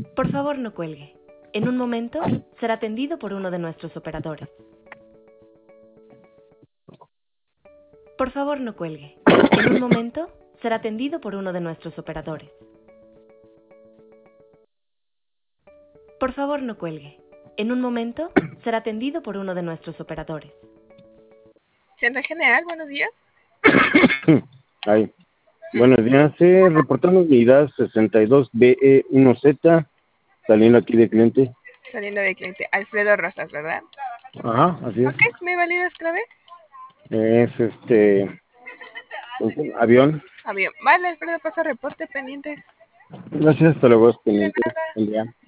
Por favor, no cuelgue. En un momento será atendido por uno de nuestros operadores. Por favor, no cuelgue. En un momento será atendido por uno de nuestros operadores. Por favor, no cuelgue. En un momento será atendido por uno de nuestros operadores. Centro General, buenos días. Ay, buenos días. Reportando unidad 62BE1Z, saliendo aquí de cliente. Saliendo de cliente. Alfredo Rosas, ¿verdad? Ajá, así es. Ok, ¿me validas clave? Es avión. Avión. Vale, Alfredo, pasa reporte pendiente. Gracias, hasta luego, De pendiente. nada. Buen día.